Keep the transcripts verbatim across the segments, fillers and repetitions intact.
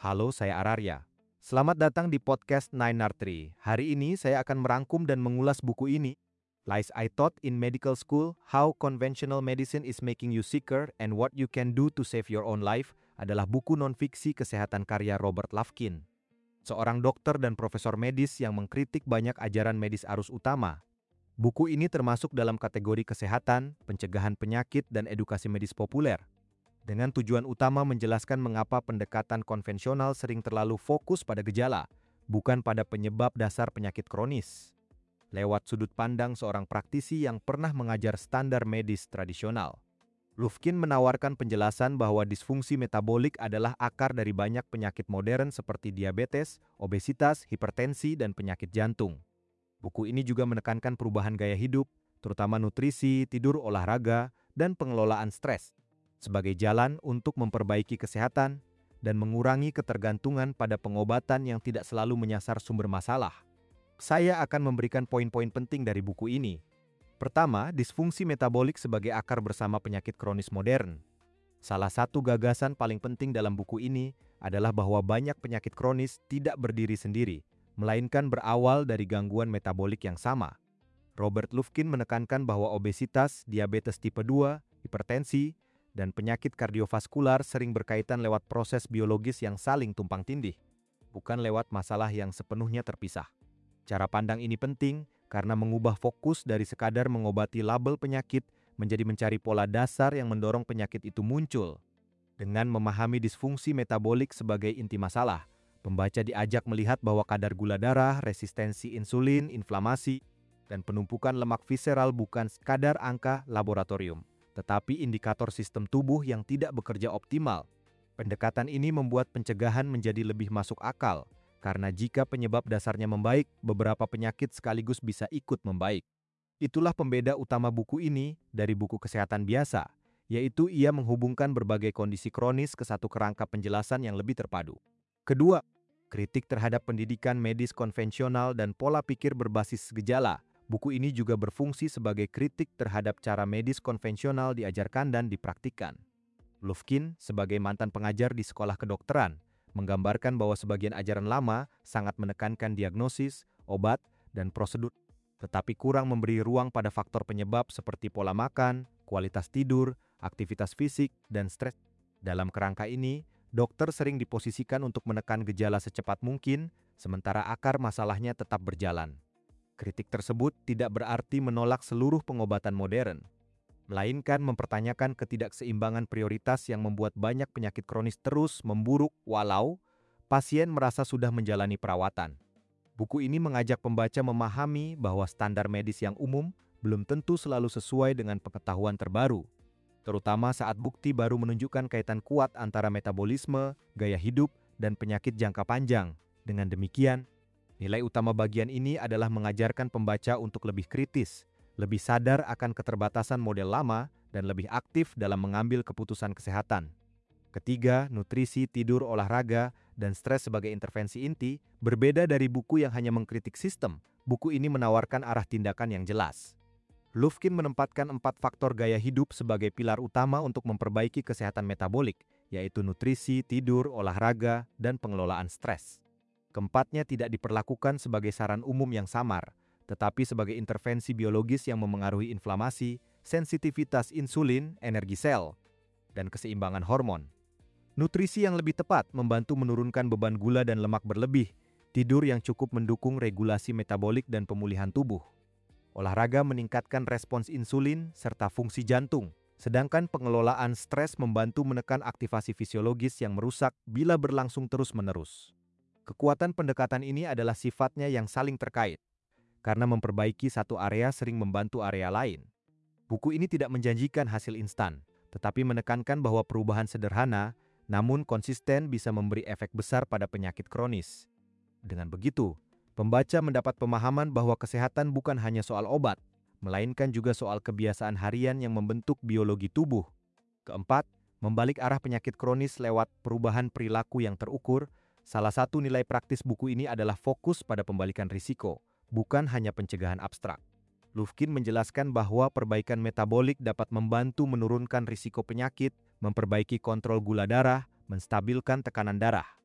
Halo, saya Ararya. Selamat datang di podcast Nine Artery. Hari ini saya akan merangkum dan mengulas buku ini, Lies I Taught in Medical School, How Conventional Medicine is Making You Sicker and What You Can Do to Save Your Own Life, adalah buku non-fiksi kesehatan karya Robert Lufkin, seorang dokter dan profesor medis yang mengkritik banyak ajaran medis arus utama. Buku ini termasuk dalam kategori kesehatan, pencegahan penyakit, dan edukasi medis populer, dengan tujuan utama menjelaskan mengapa pendekatan konvensional sering terlalu fokus pada gejala, bukan pada penyebab dasar penyakit kronis, lewat sudut pandang seorang praktisi yang pernah mengajar standar medis tradisional. Lufkin menawarkan penjelasan bahwa disfungsi metabolik adalah akar dari banyak penyakit modern seperti diabetes, obesitas, hipertensi, dan penyakit jantung. Buku ini juga menekankan perubahan gaya hidup, terutama nutrisi, tidur, olahraga, dan pengelolaan stres, sebagai jalan untuk memperbaiki kesehatan dan mengurangi ketergantungan pada pengobatan yang tidak selalu menyasar sumber masalah. Saya akan memberikan poin-poin penting dari buku ini. Pertama, disfungsi metabolik sebagai akar bersama penyakit kronis modern. Salah satu gagasan paling penting dalam buku ini adalah bahwa banyak penyakit kronis tidak berdiri sendiri, melainkan berawal dari gangguan metabolik yang sama. Robert Lufkin menekankan bahwa obesitas, diabetes tipe dua, hipertensi, dan penyakit kardiovaskular sering berkaitan lewat proses biologis yang saling tumpang tindih, bukan lewat masalah yang sepenuhnya terpisah. Cara pandang ini penting karena mengubah fokus dari sekadar mengobati label penyakit menjadi mencari pola dasar yang mendorong penyakit itu muncul. Dengan memahami disfungsi metabolik sebagai inti masalah, pembaca diajak melihat bahwa kadar gula darah, resistensi insulin, inflamasi, dan penumpukan lemak visceral bukan sekadar angka laboratorium, tetapi indikator sistem tubuh yang tidak bekerja optimal. Pendekatan ini membuat pencegahan menjadi lebih masuk akal, karena jika penyebab dasarnya membaik, beberapa penyakit sekaligus bisa ikut membaik. Itulah pembeda utama buku ini dari buku kesehatan biasa, yaitu ia menghubungkan berbagai kondisi kronis ke satu kerangka penjelasan yang lebih terpadu. Kedua, kritik terhadap pendidikan medis konvensional dan pola pikir berbasis gejala. Buku ini juga berfungsi sebagai kritik terhadap cara medis konvensional diajarkan dan dipraktikkan. Lufkin, sebagai mantan pengajar di sekolah kedokteran, menggambarkan bahwa sebagian ajaran lama sangat menekankan diagnosis, obat, dan prosedur, tetapi kurang memberi ruang pada faktor penyebab seperti pola makan, kualitas tidur, aktivitas fisik, dan stres. Dalam kerangka ini, dokter sering diposisikan untuk menekan gejala secepat mungkin, sementara akar masalahnya tetap berjalan. Kritik tersebut tidak berarti menolak seluruh pengobatan modern, melainkan mempertanyakan ketidakseimbangan prioritas yang membuat banyak penyakit kronis terus memburuk walau pasien merasa sudah menjalani perawatan. Buku ini mengajak pembaca memahami bahwa standar medis yang umum belum tentu selalu sesuai dengan pengetahuan terbaru, terutama saat bukti baru menunjukkan kaitan kuat antara metabolisme, gaya hidup, dan penyakit jangka panjang. Dengan demikian, nilai utama bagian ini adalah mengajarkan pembaca untuk lebih kritis, lebih sadar akan keterbatasan model lama, dan lebih aktif dalam mengambil keputusan kesehatan. Ketiga, nutrisi, tidur, olahraga, dan stres sebagai intervensi inti berbeda dari buku yang hanya mengkritik sistem. Buku ini menawarkan arah tindakan yang jelas. Lufkin menempatkan empat faktor gaya hidup sebagai pilar utama untuk memperbaiki kesehatan metabolik, yaitu nutrisi, tidur, olahraga, dan pengelolaan stres. Keempatnya tidak diperlakukan sebagai saran umum yang samar, tetapi sebagai intervensi biologis yang memengaruhi inflamasi, sensitivitas insulin, energi sel, dan keseimbangan hormon. Nutrisi yang lebih tepat membantu menurunkan beban gula dan lemak berlebih, tidur yang cukup mendukung regulasi metabolik dan pemulihan tubuh. Olahraga meningkatkan respons insulin serta fungsi jantung, sedangkan pengelolaan stres membantu menekan aktivasi fisiologis yang merusak bila berlangsung terus-menerus. Kekuatan pendekatan ini adalah sifatnya yang saling terkait, karena memperbaiki satu area sering membantu area lain. Buku ini tidak menjanjikan hasil instan, tetapi menekankan bahwa perubahan sederhana, namun konsisten bisa memberi efek besar pada penyakit kronis. Dengan begitu, pembaca mendapat pemahaman bahwa kesehatan bukan hanya soal obat, melainkan juga soal kebiasaan harian yang membentuk biologi tubuh. Keempat, membalik arah penyakit kronis lewat perubahan perilaku yang terukur. Salah satu nilai praktis buku ini adalah fokus pada pembalikan risiko, bukan hanya pencegahan abstrak. Lufkin menjelaskan bahwa perbaikan metabolik dapat membantu menurunkan risiko penyakit, memperbaiki kontrol gula darah, menstabilkan tekanan darah.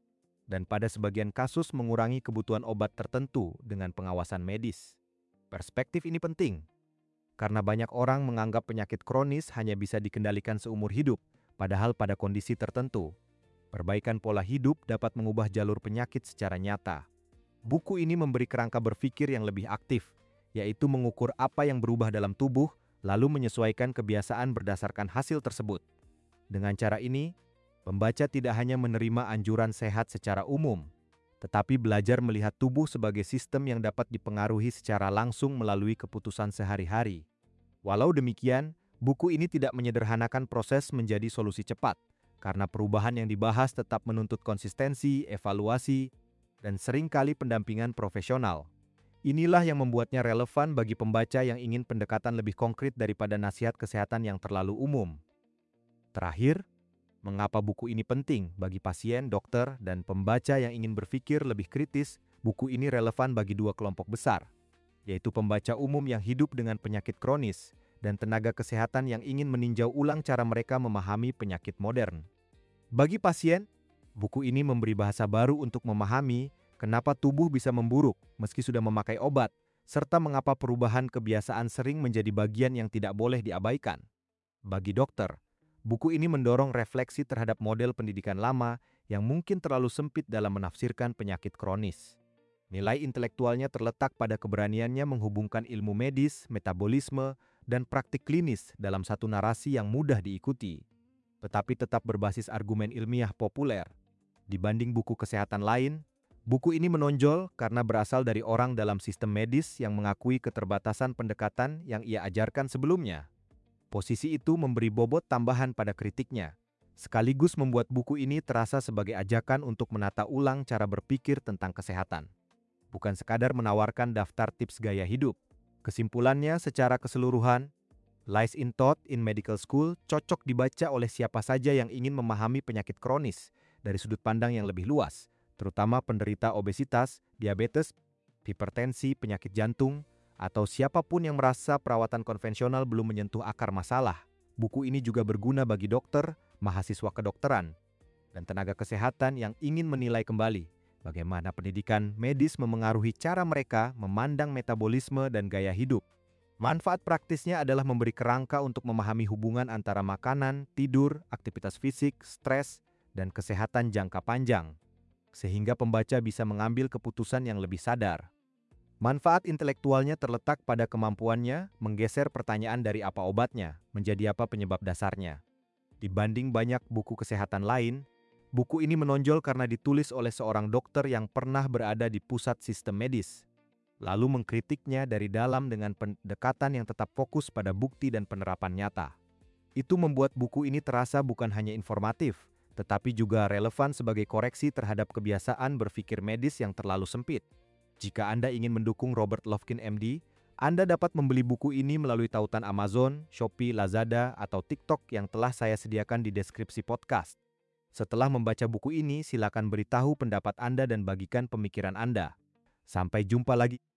dan pada sebagian kasus mengurangi kebutuhan obat tertentu dengan pengawasan medis. Perspektif ini penting, karena banyak orang menganggap penyakit kronis hanya bisa dikendalikan seumur hidup, padahal pada kondisi tertentu, perbaikan pola hidup dapat mengubah jalur penyakit secara nyata. Buku ini memberi kerangka berpikir yang lebih aktif, yaitu mengukur apa yang berubah dalam tubuh, lalu menyesuaikan kebiasaan berdasarkan hasil tersebut. Dengan cara ini, pembaca tidak hanya menerima anjuran sehat secara umum, tetapi belajar melihat tubuh sebagai sistem yang dapat dipengaruhi secara langsung melalui keputusan sehari-hari. Walau demikian, buku ini tidak menyederhanakan proses menjadi solusi cepat, karena perubahan yang dibahas tetap menuntut konsistensi, evaluasi, dan seringkali pendampingan profesional. Inilah yang membuatnya relevan bagi pembaca yang ingin pendekatan lebih konkret daripada nasihat kesehatan yang terlalu umum. Terakhir, mengapa buku ini penting bagi pasien, dokter, dan pembaca yang ingin berpikir lebih kritis? Buku ini relevan bagi dua kelompok besar, yaitu pembaca umum yang hidup dengan penyakit kronis dan tenaga kesehatan yang ingin meninjau ulang cara mereka memahami penyakit modern. Bagi pasien, buku ini memberi bahasa baru untuk memahami kenapa tubuh bisa memburuk meski sudah memakai obat, serta mengapa perubahan kebiasaan sering menjadi bagian yang tidak boleh diabaikan. Bagi dokter, buku ini mendorong refleksi terhadap model pendidikan lama yang mungkin terlalu sempit dalam menafsirkan penyakit kronis. Nilai intelektualnya terletak pada keberaniannya menghubungkan ilmu medis, metabolisme, dan praktik klinis dalam satu narasi yang mudah diikuti, tetapi tetap berbasis argumen ilmiah populer. Dibanding buku kesehatan lain, buku ini menonjol karena berasal dari orang dalam sistem medis yang mengakui keterbatasan pendekatan yang ia ajarkan sebelumnya. Posisi itu memberi bobot tambahan pada kritiknya, sekaligus membuat buku ini terasa sebagai ajakan untuk menata ulang cara berpikir tentang kesehatan, bukan sekadar menawarkan daftar tips gaya hidup. Kesimpulannya, secara keseluruhan, Lies Taught in Medical School cocok dibaca oleh siapa saja yang ingin memahami penyakit kronis dari sudut pandang yang lebih luas, terutama penderita obesitas, diabetes, hipertensi, penyakit jantung, atau siapapun yang merasa perawatan konvensional belum menyentuh akar masalah. Buku ini juga berguna bagi dokter, mahasiswa kedokteran, dan tenaga kesehatan yang ingin menilai kembali bagaimana pendidikan medis memengaruhi cara mereka memandang metabolisme dan gaya hidup. Manfaat praktisnya adalah memberi kerangka untuk memahami hubungan antara makanan, tidur, aktivitas fisik, stres, dan kesehatan jangka panjang, sehingga pembaca bisa mengambil keputusan yang lebih sadar. Manfaat intelektualnya terletak pada kemampuannya menggeser pertanyaan dari apa obatnya menjadi apa penyebab dasarnya. Dibanding banyak buku kesehatan lain, buku ini menonjol karena ditulis oleh seorang dokter yang pernah berada di pusat sistem medis, lalu mengkritiknya dari dalam dengan pendekatan yang tetap fokus pada bukti dan penerapan nyata. Itu membuat buku ini terasa bukan hanya informatif, tetapi juga relevan sebagai koreksi terhadap kebiasaan berpikir medis yang terlalu sempit. Jika Anda ingin mendukung Robert Lovkin M D, Anda dapat membeli buku ini melalui tautan Amazon, Shopee, Lazada, atau TikTok yang telah saya sediakan di deskripsi podcast. Setelah membaca buku ini, silakan beritahu pendapat Anda dan bagikan pemikiran Anda. Sampai jumpa lagi.